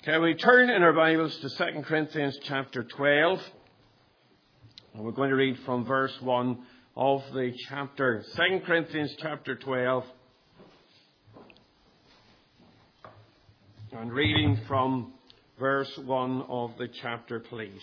Okay, we turn in our Bibles to 2 Corinthians chapter 12. And we're going to read from verse 1 of the chapter. 2 Corinthians chapter 12. And reading from verse 1 of the chapter, please.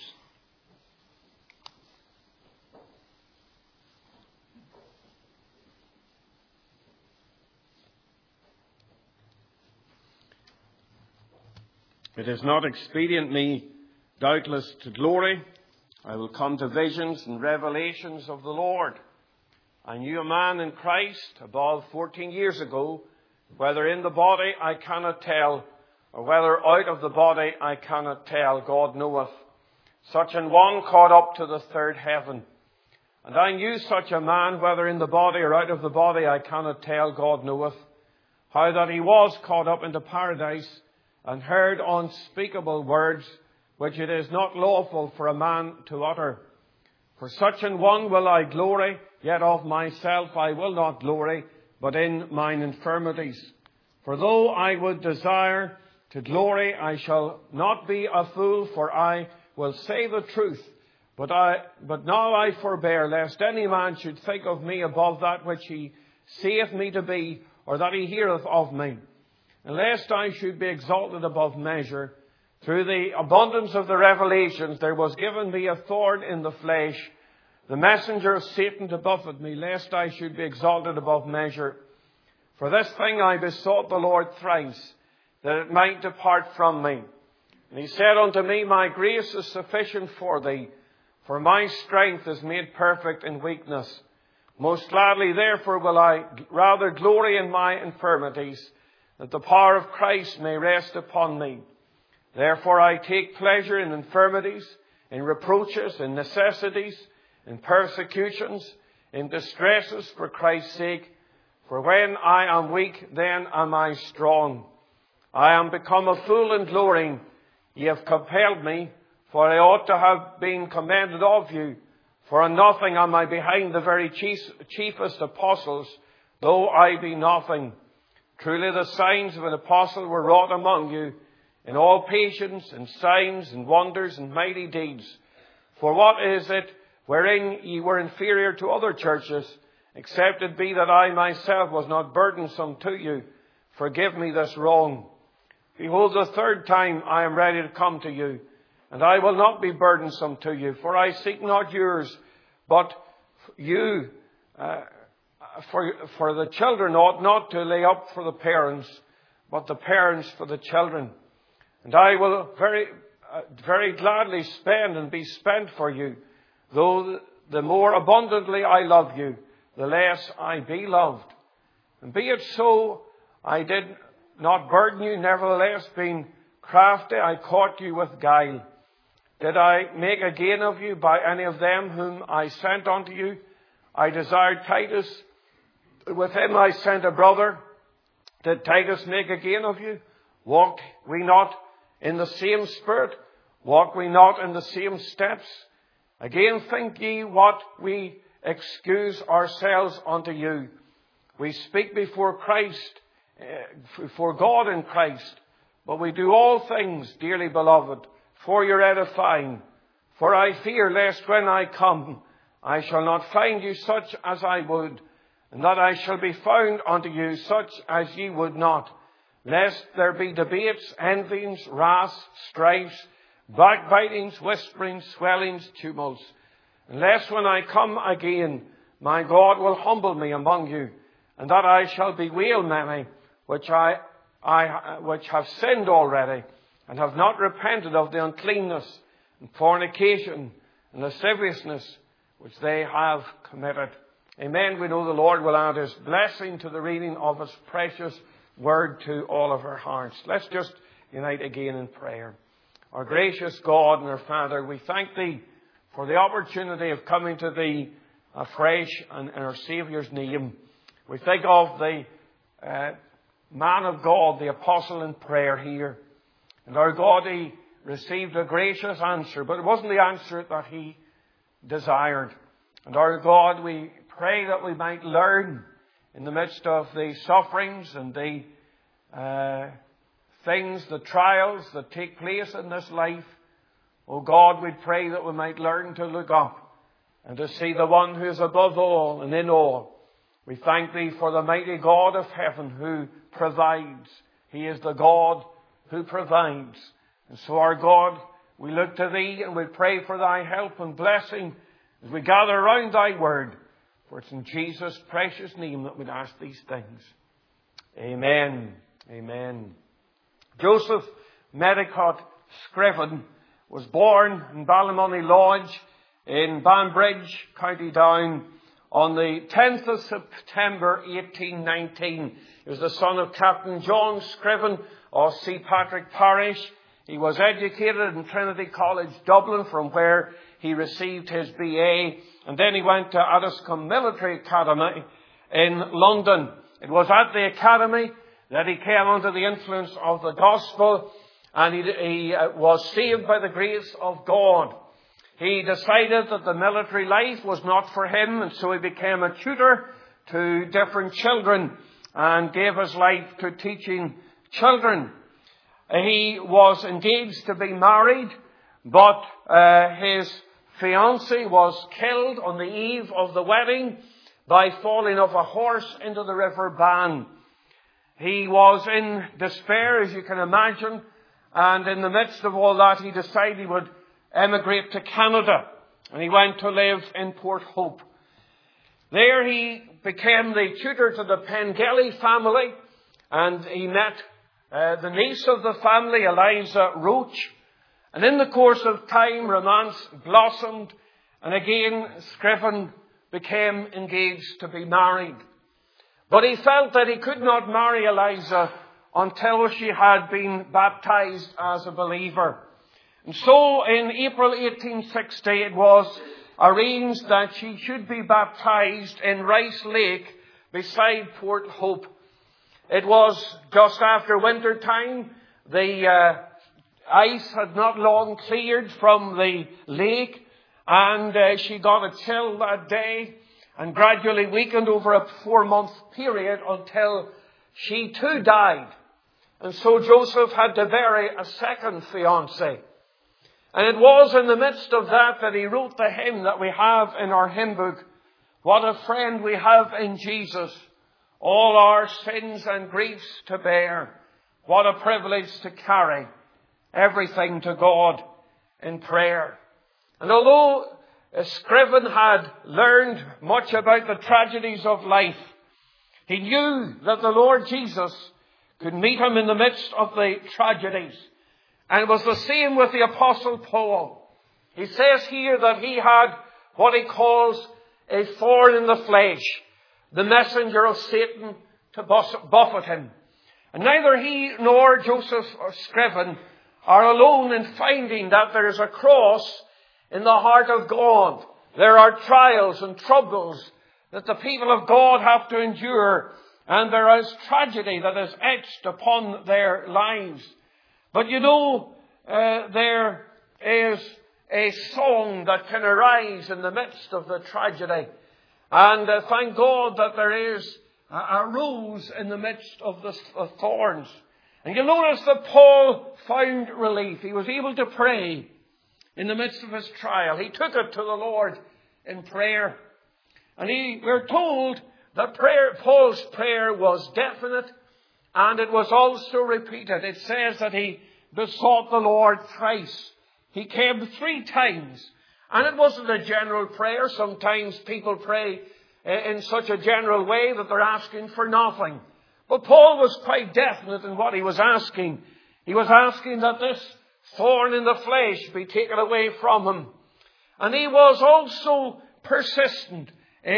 It is not expedient me, doubtless, to glory. I will come to visions and revelations of the Lord. I knew a man in Christ above 14 years ago, whether in the body I cannot tell, or whether out of the body I cannot tell, God knoweth. Such an one caught up to the third heaven. And I knew such a man, whether in the body or out of the body I cannot tell, God knoweth, how that he was caught up into paradise, and heard unspeakable words, which it is not lawful for a man to utter. For such an one will I glory, yet of myself I will not glory, but in mine infirmities. For though I would desire to glory, I shall not be a fool, for I will say the truth. But now I forbear, lest any man should think of me above that which he seeth me to be, or that he heareth of me. And lest I should be exalted above measure, through the abundance of the revelations there was given me a thorn in the flesh, the messenger of Satan to buffet me, lest I should be exalted above measure. For this thing I besought the Lord thrice, that it might depart from me. And he said unto me, My grace is sufficient for thee, for my strength is made perfect in weakness. Most gladly therefore will I rather glory in my infirmities, that the power of Christ may rest upon me. Therefore I take pleasure in infirmities, in reproaches, in necessities, in persecutions, in distresses for Christ's sake. For when I am weak, then am I strong. I am become a fool in glorying. Ye have compelled me, for I ought to have been commended of you. For in nothing am I behind the very chiefest apostles, though I be nothing. Truly the signs of an apostle were wrought among you, in all patience and signs and wonders and mighty deeds. For what is it wherein ye were inferior to other churches, except it be that I myself was not burdensome to you? Forgive me this wrong. Behold, the third time I am ready to come to you, and I will not be burdensome to you, for I seek not yours, but you. For the children ought not to lay up for the parents, but the parents for the children. And I will very gladly spend and be spent for you, though the more abundantly I love you, the less I be loved. And be it so, I did not burden you, nevertheless, being crafty, I caught you with guile. Did I make a gain of you by any of them whom I sent unto you? I desired Titus. With him I sent a brother. Did Titus make a gain of you? Walked we not in the same spirit? Walk we not in the same steps? Again, think ye what we excuse ourselves unto you? We speak before Christ, before God in Christ, but we do all things, dearly beloved, for your edifying. For I fear lest when I come, I shall not find you such as I would, and that I shall be found unto you such as ye would not, lest there be debates, envyings, wraths, strifes, backbitings, whisperings, swellings, tumults. Unless when I come again, my God will humble me among you, and that I shall bewail many, which have sinned already, and have not repented of the uncleanness, and fornication, and lasciviousness, which they have committed. Amen. We know the Lord will add His blessing to the reading of His precious word to all of our hearts. Let's just unite again in prayer. Our gracious God and our Father, we thank Thee for the opportunity of coming to Thee afresh and in our Saviour's name. We think of the man of God, the apostle in prayer here. And our God, he received a gracious answer, but it wasn't the answer that he desired. And our God, we pray that we might learn in the midst of the sufferings and the things, the trials that take place in this life, oh God, we pray that we might learn to look up and to see the one who is above all and in all. We thank Thee for the mighty God of heaven who provides. He is the God who provides. And so, our God, we look to Thee and we pray for Thy help and blessing as we gather around Thy word. For it's in Jesus' precious name that we ask these things. Amen. Amen. Joseph Medicott Scriven was born in Ballymoney Lodge in Banbridge, County Down, on the 10th of September 1819. He was the son of Captain John Scriven of St. Patrick Parish. He was educated in Trinity College, Dublin, from where he received his BA. And then he went to Addiscombe Military Academy in London. It was at the academy that he came under the influence of the gospel, and he was saved by the grace of God. He decided that the military life was not for him, and so he became a tutor to different children and gave his life to teaching children. He was engaged to be married, but his fiancée was killed on the eve of the wedding by falling off a horse into the River Bann. He was in despair, as you can imagine, and in the midst of all that, he decided he would emigrate to Canada, and he went to live in Port Hope. There he became the tutor to the Pengelly family, and he met the niece of the family, Eliza Roach. And in the course of time, romance blossomed, and again Scriven became engaged to be married. But he felt that he could not marry Eliza until she had been baptized as a believer. And so in April 1860 it was arranged that she should be baptized in Rice Lake beside Port Hope. It was just after winter time. The ice had not long cleared from the lake, and she got a chill that day and gradually weakened over a 4-month period until she too died. And so Joseph had to bury a second fiancée. And it was in the midst of that he wrote the hymn that we have in our hymn book. What a friend we have in Jesus, all our sins and griefs to bear. What a privilege to carry everything to God in prayer. And although Scriven had learned much about the tragedies of life, he knew that the Lord Jesus could meet him in the midst of the tragedies. And it was the same with the Apostle Paul. He says here that he had what he calls a thorn in the flesh, the messenger of Satan to buffet him. And neither he nor Joseph or Scriven are alone in finding that there is a cross in the heart of God. There are trials and troubles that the people of God have to endure, and there is tragedy that is etched upon their lives. But you know, there is a song that can arise in the midst of the tragedy. And thank God that there is a rose in the midst of the thorns. And you'll notice that Paul found relief. He was able to pray in the midst of his trial. He took it to the Lord in prayer. And we're told that Paul's prayer was definite, and it was also repeated. It says that he besought the Lord thrice. He came 3 times. And it wasn't a general prayer. Sometimes people pray in such a general way that they're asking for nothing. But Paul was quite definite in what he was asking. He was asking that this thorn in the flesh be taken away from him. And he was also persistent.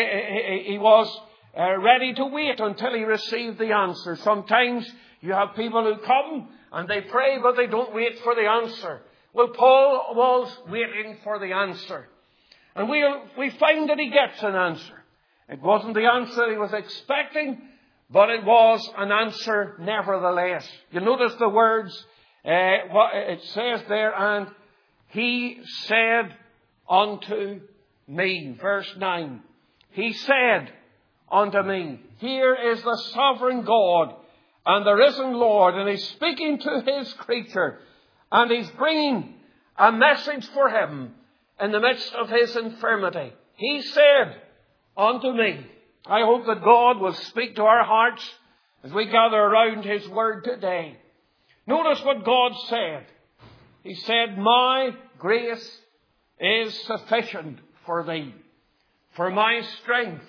He was ready to wait until he received the answer. Sometimes you have people who come and they pray, but they don't wait for the answer. Well, Paul was waiting for the answer. And we find that he gets an answer. It wasn't the answer he was expecting, but it was an answer nevertheless. You notice the words, what it says there, and he said unto me, verse 9. He said unto me, here is the sovereign God and the risen Lord, and He's speaking to His creature, and He's bringing a message for him in the midst of his infirmity. He said unto me, I hope that God will speak to our hearts as we gather around His Word today. Notice what God said. He said, my grace is sufficient for thee, for my strength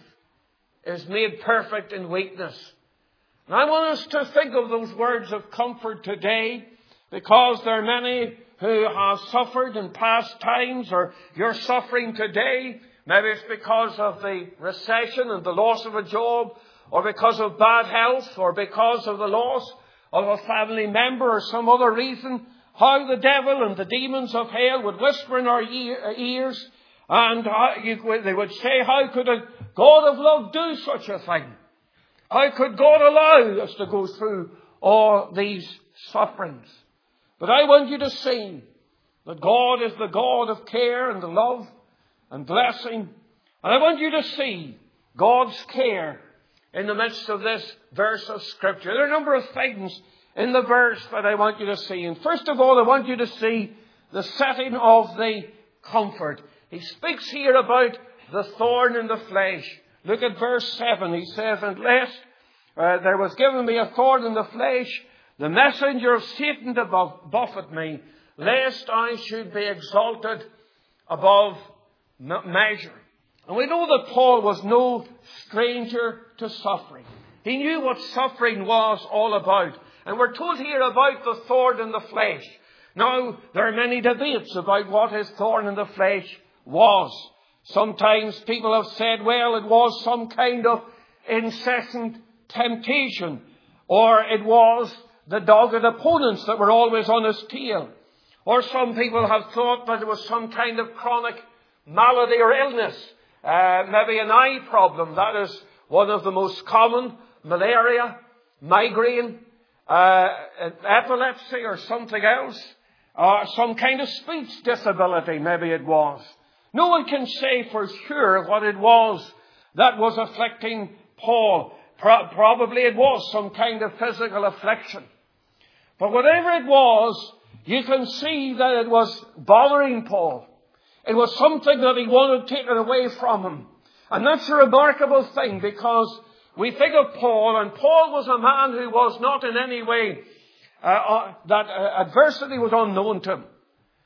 is made perfect in weakness. And I want us to think of those words of comfort today, because there are many who have suffered in past times, or you're suffering today. Maybe it's because of the recession and the loss of a job, or because of bad health, or because of the loss of a family member, or some other reason. How the devil and the demons of hell would whisper in our ears, and they would say, how could a God of love do such a thing? How could God allow us to go through all these sufferings? But I want you to see that God is the God of care and love and blessing. And I want you to see God's care in the midst of this verse of Scripture. There are a number of things in the verse that I want you to see. And first of all, I want you to see the setting of the comfort. He speaks here about the thorn in the flesh. Look at verse 7. He says, unless there was given me a thorn in the flesh, the messenger of Satan to buffet me, lest I should be exalted above measure. And we know that Paul was no stranger to suffering. He knew what suffering was all about. And we're told here about the thorn in the flesh. Now, there are many debates about what his thorn in the flesh was. Sometimes people have said, well, it was some kind of incessant temptation, or it was the dogged opponents that were always on his tail. Or some people have thought that it was some kind of chronic malady or illness, maybe an eye problem. That is one of the most common: malaria, migraine, epilepsy, or something else, some kind of speech disability, maybe it was. No one can say for sure what it was that was afflicting Paul. Probably it was some kind of physical affliction. But whatever it was, you can see that it was bothering Paul. It was something that he wanted taken away from him. And that's a remarkable thing, because we think of Paul, and Paul was a man who was not in any way that adversity was unknown to him.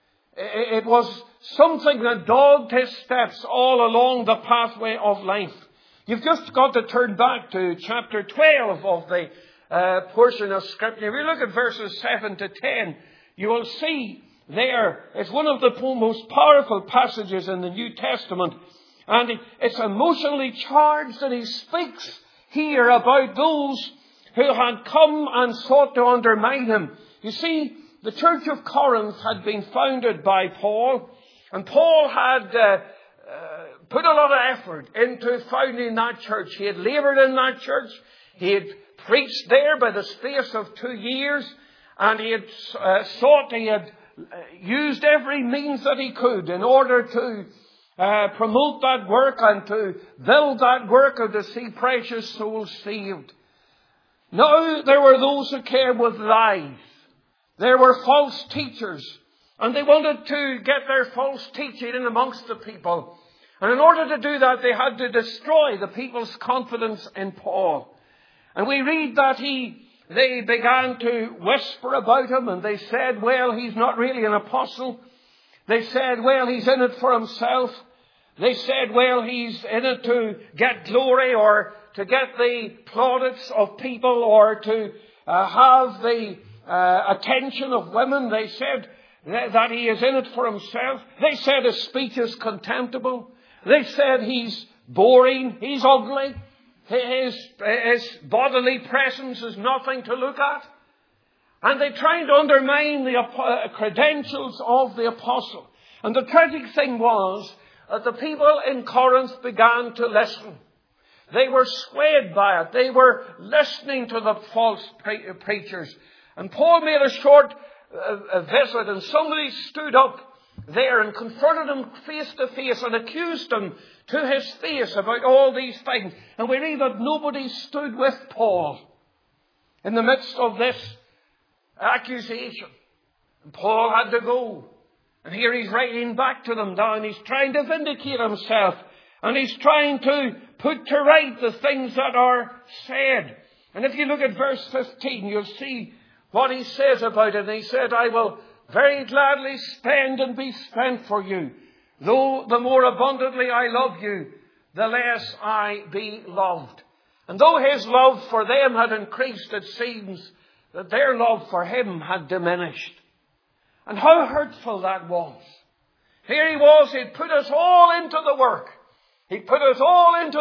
It was something that dogged his steps all along the pathway of life. You've just got to turn back to chapter 12 of the portion of Scripture. If you look at verses 7 to 10, you will see there it's one of the most powerful passages in the New Testament. And it's emotionally charged, and he speaks here about those who had come and sought to undermine him. You see, the church of Corinth had been founded by Paul, and Paul had put a lot of effort into founding that church. He had laboured in that church. He had preached there by the space of 2 years, and he had used every means that he could in order to promote that work and to build that work and to see precious souls saved. Now there were those who came with lies. There were false teachers, and they wanted to get their false teaching in amongst the people. And in order to do that, they had to destroy the people's confidence in Paul. And we read that they began to whisper about him, and they said, well, he's not really an apostle. They said, well, he's in it for himself. They said, well, he's in it to get glory, or to get the plaudits of people, or to have the attention of women. They said that he is in it for himself. They said his speech is contemptible. They said he's boring, he's ugly. His bodily presence is nothing to look at. And they tried to undermine the credentials of the apostle. And the tragic thing was that the people in Corinth began to listen. They were swayed by it. They were listening to the false preachers. And Paul made a short visit, and somebody stood up there and confronted him face to face and accused him to his face about all these things. And we read that nobody stood with Paul. in the midst of this accusation. And Paul had to go. And here he's writing back to them now, and he's trying to vindicate himself. And he's trying to put to right the things that are said. And if you look at verse 15, you'll see what he says about it. And he said, I will very gladly spend and be spent for you. Though the more abundantly I love you, the less I be loved. And though his love for them had increased, it seems that their love for him had diminished. And how hurtful that was. Here he was, he'd put us all into the work. He put us all into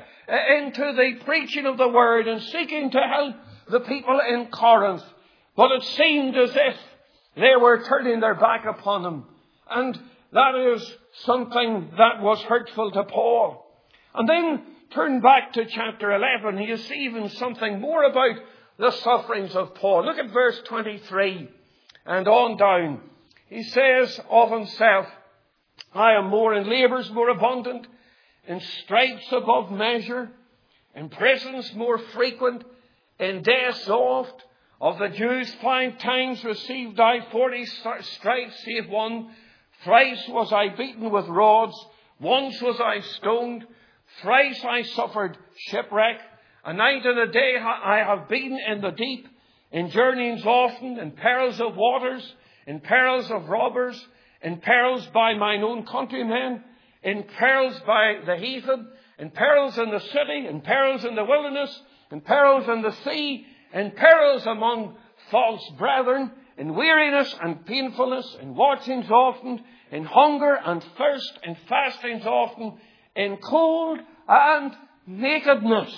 the preaching of the word and seeking to help the people in Corinth. But it seemed as if they were turning their back upon him. And that is something that was hurtful to Paul. And then turn back to chapter 11. You see even something more about the sufferings of Paul. Look at verse 23 and on down. He says of himself, I am more in labours more abundant, in stripes above measure, in prisons more frequent, in deaths oft. Of the Jews 5 times received I 40 stripes, save one. Thrice was I beaten with rods. Once was I stoned. Thrice I suffered shipwreck. A night and a day I have been in the deep, in journeyings often, in perils of waters, in perils of robbers, in perils by mine own countrymen, in perils by the heathen, in perils in the city, in perils in the wilderness, in perils in the sea, in perils among false brethren, in weariness and painfulness, in watchings often, in hunger and thirst, in fastings often, in cold and nakedness.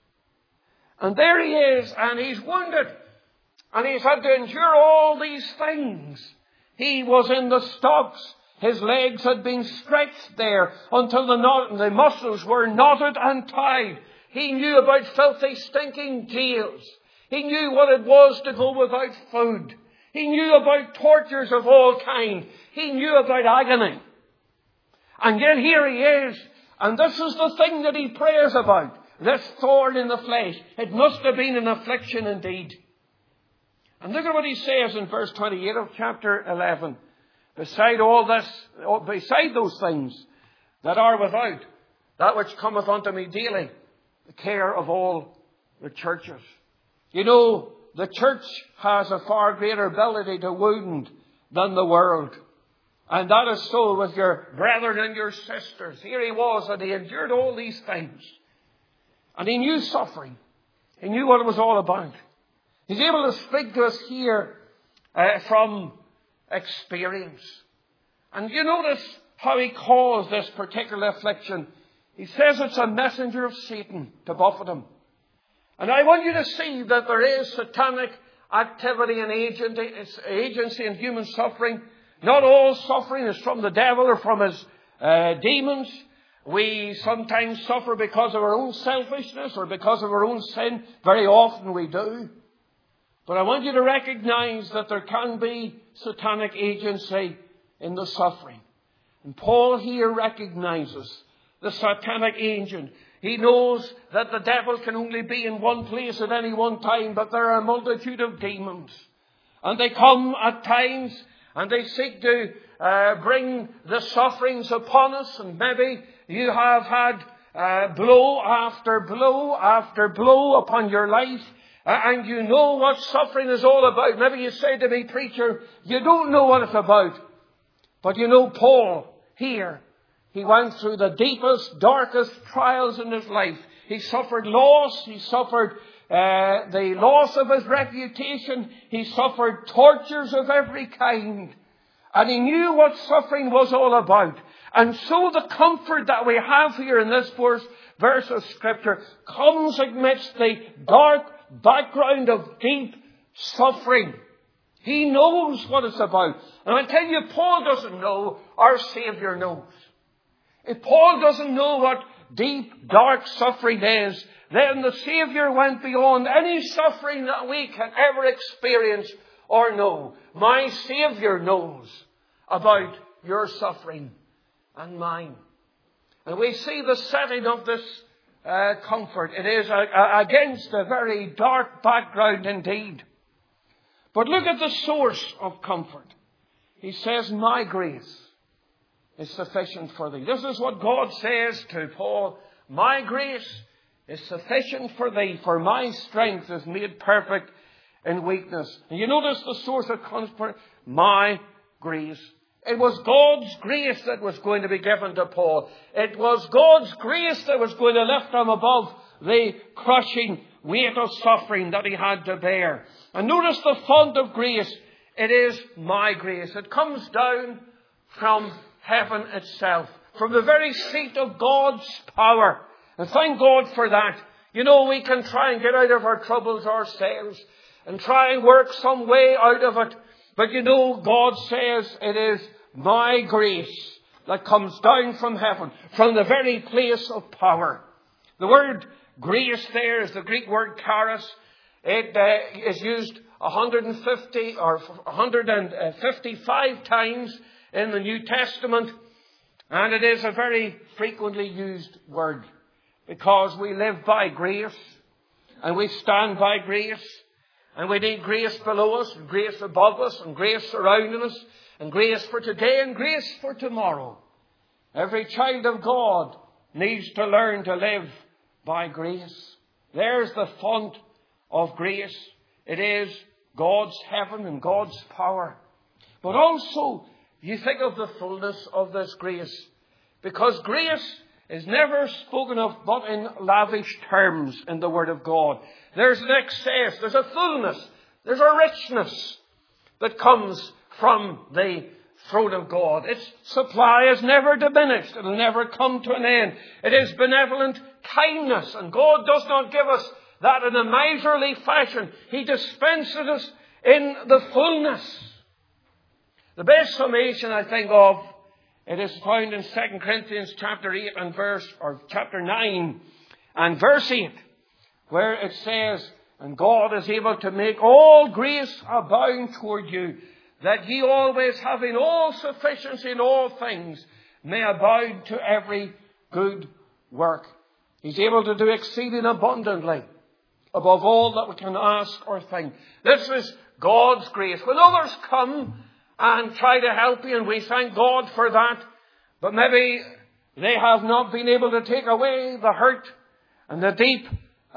And there he is, and he's wounded, and he's had to endure all these things. He was in the stocks. His legs had been stretched there until the muscles were knotted and tied. He knew about filthy, stinking jails. He knew what it was to go without food. He knew about tortures of all kind. He knew about agony. And yet here he is. And this is the thing that he prays about. This thorn in the flesh. It must have been an affliction indeed. And look at what he says in verse 28 of chapter 11. Beside all this, beside those things that are without, that which cometh unto me daily, the care of all the churches. You know, the church has a far greater ability to wound than the world. And that is so with your brethren and your sisters. Here he was, and he endured all these things. And he knew suffering. He knew what it was all about. He's able to speak to us here from experience. And you notice how he calls this particular affliction. He says it's a messenger of Satan to buffet him. And I want you to see that there is satanic activity and agency in human suffering. Not all suffering is from the devil or from his demons. We sometimes suffer because of our own selfishness or because of our own sin. Very often we do. But I want you to recognize that there can be satanic agency in the suffering. And Paul here recognizes the satanic agent. He knows that the devil can only be in one place at any one time, but there are a multitude of demons. And they come at times and they seek to bring the sufferings upon us. And maybe you have had blow after blow after blow upon your life. And you know what suffering is all about. Maybe you say to me, preacher, you don't know what it's about. But you know, Paul here, he went through the deepest, darkest trials in his life. He suffered loss. He suffered the loss of his reputation. He suffered tortures of every kind. And he knew what suffering was all about. And so the comfort that we have here in this first verse of Scripture comes amidst the dark background of deep suffering. He knows what it's about. And I tell you, Paul doesn't know. Our Savior knows. If Paul doesn't know what deep, dark suffering is, then the Savior went beyond any suffering that we can ever experience or know. My Savior knows about your suffering and mine. And we see the setting of this comfort. It is against a very dark background indeed. But look at the source of comfort. He says, my grace is sufficient for thee. This is what God says to Paul. My grace is sufficient for thee, for my strength is made perfect in weakness. And you notice the source of comfort, my grace. It was God's grace that was going to be given to Paul. It was God's grace that was going to lift him above the crushing weight of suffering that he had to bear. And notice the font of grace. It is my grace. It comes down from heaven itself, from the very seat of God's power. And thank God for that. You know, we can try and get out of our troubles ourselves and try and work some way out of it. But you know, God says it is my grace that comes down from heaven, from the very place of power. The word grace there is the Greek word charis. It is used 150 or 155 times in the New Testament. And it is a very frequently used word, because we live by grace and we stand by grace. And we need grace below us, and grace above us, and grace surrounding us, and grace for today, and grace for tomorrow. Every child of God needs to learn to live by grace. There's the font of grace. It is God's heaven and God's power. But also, you think of the fullness of this grace, because grace is never spoken of but in lavish terms in the Word of God. There's an excess, there's a fullness, there's a richness that comes from the throne of God. Its supply is never diminished. It will never come to an end. It is benevolent kindness, and God does not give us that in a miserly fashion. He dispenses us in the fullness. The best summation I think of, it is found in 2 Corinthians chapter 8 and chapter 9 and verse 8, where it says, and God is able to make all grace abound toward you, that ye always having all sufficiency in all things may abound to every good work. He's able to do exceeding abundantly above all that we can ask or think. This is God's grace. When others come and try to help you, and we thank God for that, but maybe they have not been able to take away the hurt and the deep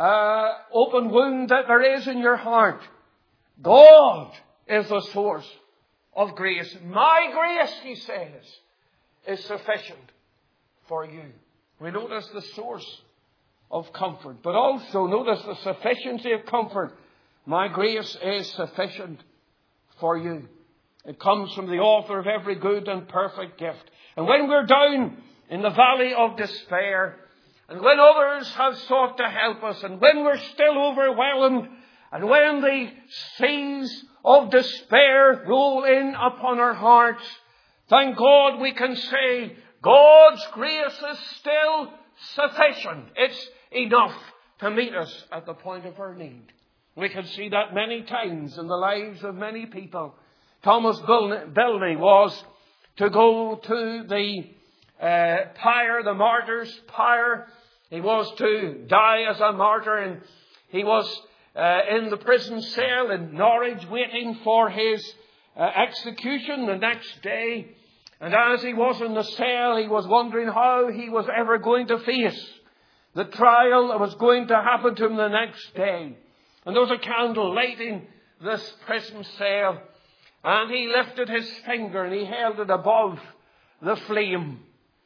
open wound that there is in your heart. God is the source of grace. My grace, he says, is sufficient for you. We notice the source of comfort, but also notice the sufficiency of comfort. My grace is sufficient for you. It comes from the author of every good and perfect gift. And when we're down in the valley of despair, and when others have sought to help us, and when we're still overwhelmed, and when the seas of despair roll in upon our hearts, thank God we can say, God's grace is still sufficient. It's enough to meet us at the point of our need. We can see that many times in the lives of many people. Thomas Bilney was to go to the pyre, the martyr's pyre. He was to die as a martyr, and he was in the prison cell in Norwich waiting for his execution the next day. And as he was in the cell, he was wondering how he was ever going to face the trial that was going to happen to him the next day. And there was a candle lighting this prison cell. And he lifted his finger and he held it above the flame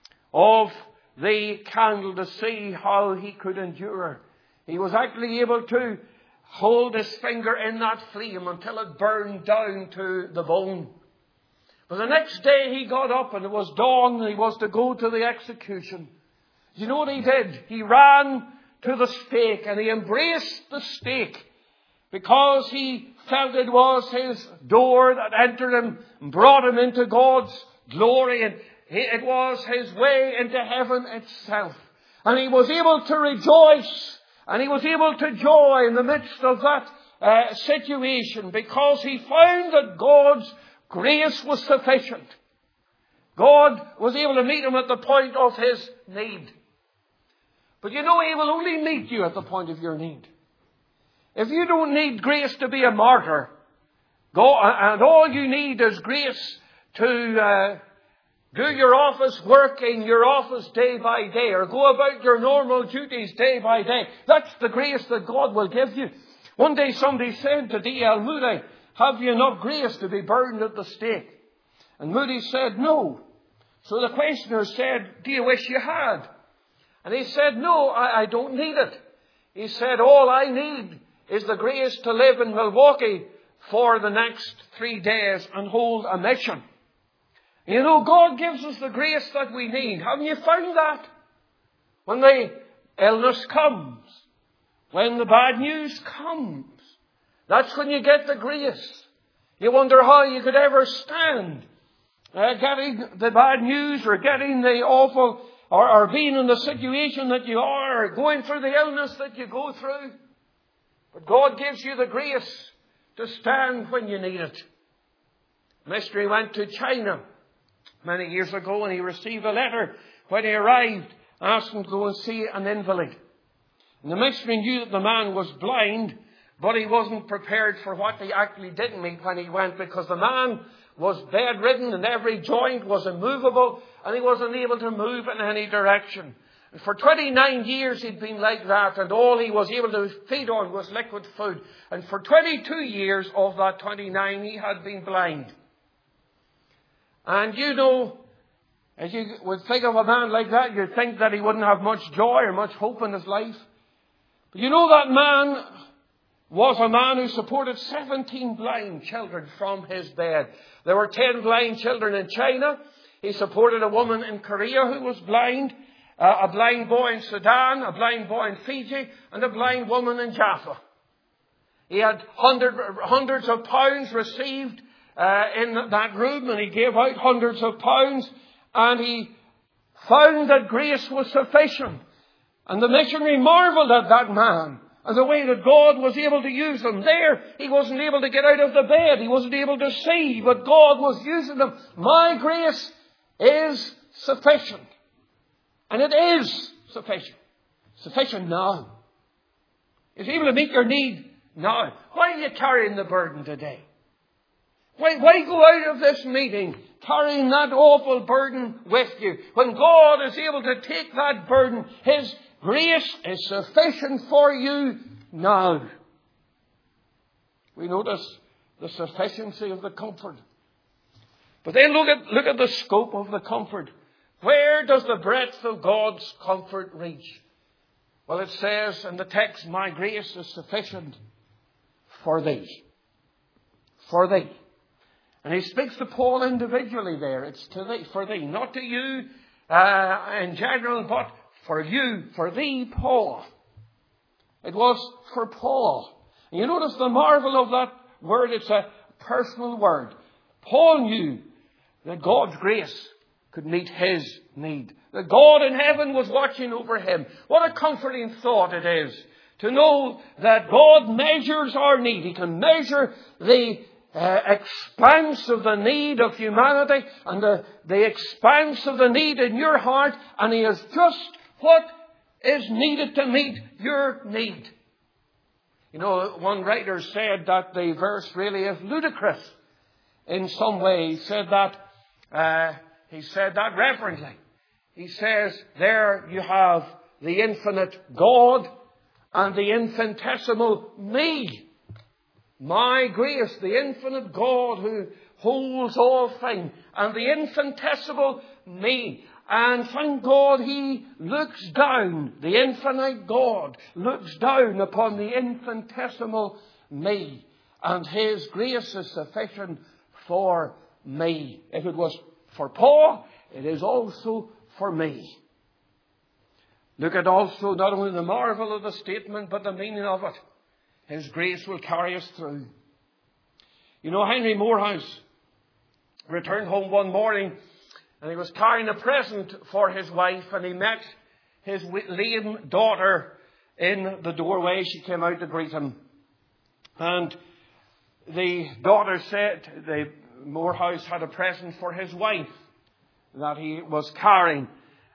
of the candle to see how he could endure. He was actually able to hold his finger in that flame until it burned down to the bone. But the next day he got up, and it was dawn, and he was to go to the execution. You know what he did? He ran to the stake and he embraced the stake, because he felt it was his door that entered him and brought him into God's glory, and it was his way into heaven itself. And he was able to rejoice, and he was able to joy in the midst of that situation, because he found that God's grace was sufficient. God was able to meet him at the point of his need. But you know, He will only meet you at the point of your need. If you don't need grace to be a martyr, and all you need is grace to do your office work in your office day by day, or go about your normal duties day by day, that's the grace that God will give you. One day somebody said to D.L. Moody, have you enough grace to be burned at the stake? And Moody said, no. So the questioner said, do you wish you had? And he said, no, I don't need it. He said, all I need is the grace to live in Milwaukee for the next 3 days and hold a mission. You know, God gives us the grace that we need. Haven't you found that? When the illness comes, when the bad news comes, that's when you get the grace. You wonder how you could ever stand getting the bad news, or getting the awful, or being in the situation that you are, or going through the illness that you go through. But God gives you the grace to stand when you need it. Missionary went to China many years ago, and he received a letter when he arrived asking to go and see an invalid. And the missionary knew that the man was blind, but he wasn't prepared for what he actually did meet when he went, because the man was bedridden and every joint was immovable, and he wasn't able to move in any direction. And for 29 years he'd been like that, and all he was able to feed on was liquid food. And for 22 years of that 29 he had been blind. And you know, as you would think of a man like that, you'd think that he wouldn't have much joy or much hope in his life. But you know, that man was a man who supported 17 blind children from his bed. There were 10 blind children in China. He supported a woman in Korea who was blind, a blind boy in Sudan, a blind boy in Fiji, and a blind woman in Jaffa. He had hundreds of pounds received in that room, and he gave out hundreds of pounds, and he found that grace was sufficient. And the missionary marveled at that man and the way that God was able to use him. There, he wasn't able to get out of the bed. He wasn't able to see, but God was using him. My grace is sufficient. And it is sufficient. Sufficient now. It's able to meet your need now. Why are you carrying the burden today? Why go out of this meeting carrying that awful burden with you, when God is able to take that burden? His grace is sufficient for you now. We notice the sufficiency of the comfort. But then look at the scope of the comfort. Where does the breadth of God's comfort reach? Well, it says in the text, my grace is sufficient for thee. For thee. And he speaks to Paul individually there. It's to thee, for thee. Not to you in general, but for you, for thee, Paul. It was for Paul. And you notice the marvel of that word. It's a personal word. Paul knew that God's grace could meet his need. That God in heaven was watching over him. What a comforting thought it is to know that God measures our need. He can measure the expanse of the need of humanity and the expanse of the need in your heart, and He has just what is needed to meet your need. You know, one writer said that the verse really is ludicrous in some way. He said that reverently. He says, there you have the infinite God and the infinitesimal me. My grace, the infinite God who holds all things, and the infinitesimal me. And thank God He looks down, the infinite God looks down upon the infinitesimal me. And His grace is sufficient for me. If it was for Paul, it is also for me. Look at also not only the marvel of the statement, but the meaning of it. His grace will carry us through. You know, Henry Morehouse returned home one morning and he was carrying a present for his wife, and he met his lame daughter in the doorway. She came out to greet him. And the daughter said Morehouse had a present for his wife that he was carrying.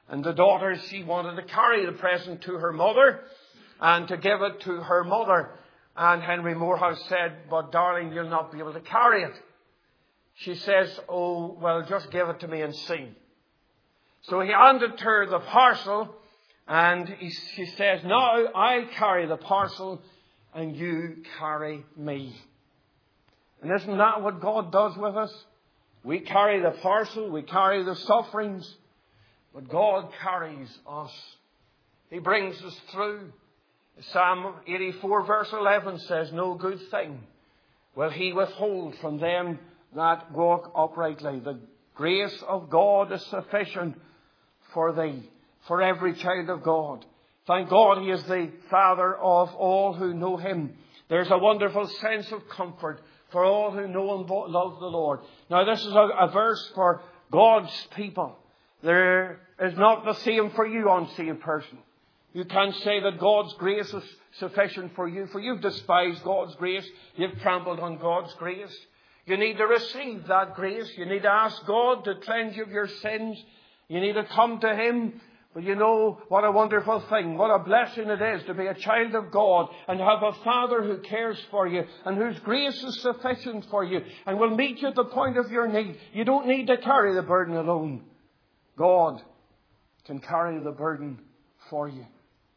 And the daughter, she wanted to carry the present to her mother and to give it to her mother. And Henry Morehouse said, "But darling, you'll not be able to carry it." She says, "Oh, well, just give it to me and see." So he handed her the parcel, and she says, "Now I'll carry the parcel and you carry me." And isn't that what God does with us? We carry the parcel, we carry the sufferings, but God carries us. He brings us through. Psalm 84 verse 11 says, "No good thing will He withhold from them that walk uprightly. The grace of God is sufficient for thee," for every child of God. Thank God He is the Father of all who know Him. There's a wonderful sense of comfort for all who know and love the Lord. Now this is a verse for God's people. There is not the same for you, unsaved person. You can't say that God's grace is sufficient for you, for you've despised God's grace. You've trampled on God's grace. You need to receive that grace. You need to ask God to cleanse you of your sins. You need to come to Him. But you know what a wonderful thing, what a blessing it is to be a child of God and have a Father who cares for you and whose grace is sufficient for you and will meet you at the point of your need. You don't need to carry the burden alone. God can carry the burden for you.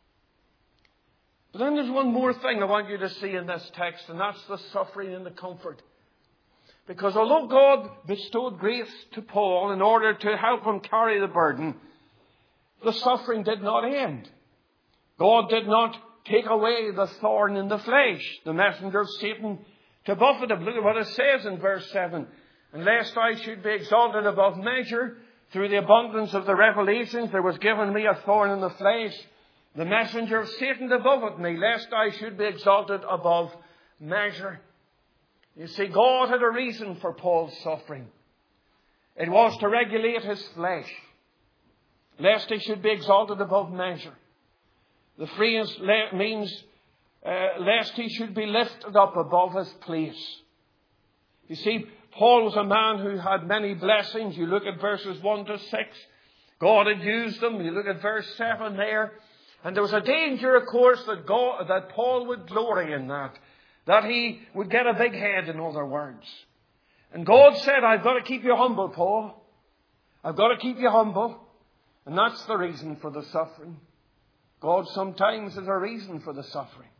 But then there's one more thing I want you to see in this text, and that's the suffering and the comfort. Because although God bestowed grace to Paul in order to help him carry the burden, the suffering did not end. God did not take away the thorn in the flesh, the messenger of Satan, to buffet him. Look at what it says in verse 7. "And lest I should be exalted above measure, through the abundance of the revelations there was given me a thorn in the flesh, the messenger of Satan to buffet me, lest I should be exalted above measure." You see, God had a reason for Paul's suffering. It was to regulate his flesh, lest he should be exalted above measure. The phrase means lest he should be lifted up above his place. You see, Paul was a man who had many blessings. You look at verses 1 to 6. God had used them. You look at verse 7 there. And there was a danger, of course, that Paul would glory in that he would get a big head, in other words. And God said, "I've got to keep you humble, Paul. I've got to keep you humble." And that's the reason for the suffering. God sometimes is a reason for the suffering.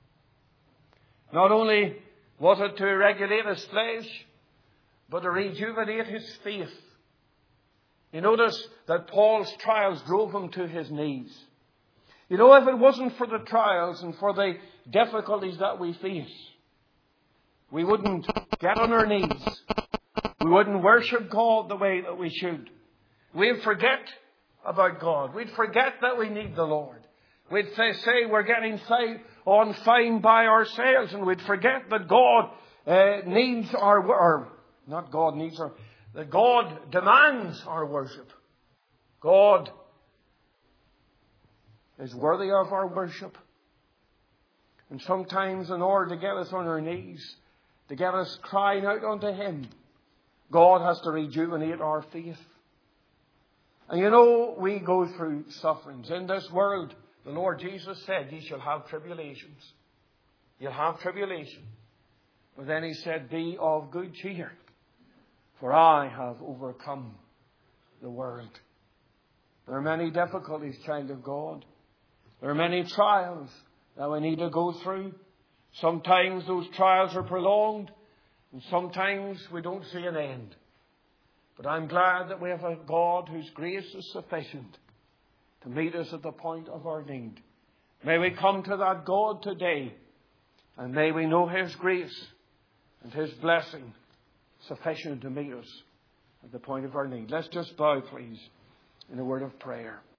Not only was it to regulate his flesh, but to rejuvenate his faith. You notice that Paul's trials drove him to his knees. You know, if it wasn't for the trials and for the difficulties that we face, we wouldn't get on our knees. We wouldn't worship God the way that we should. We'd forget about God. We'd forget that we need the Lord. We'd say we're getting fine by ourselves, and we'd forget that God needs that God demands our worship. God is worthy of our worship. And sometimes in order to get us on our knees, to get us crying out unto Him, God has to rejuvenate our faith. And you know, we go through sufferings. In this world, the Lord Jesus said, "Ye shall have tribulations." You'll have tribulation. But then He said, "Be of good cheer, for I have overcome the world." There are many difficulties, child of God. There are many trials that we need to go through. Sometimes those trials are prolonged, and sometimes we don't see an end. But I'm glad that we have a God whose grace is sufficient to meet us at the point of our need. May we come to that God today, and may we know His grace and His blessing sufficient to meet us at the point of our need. Let's just bow, please, in a word of prayer.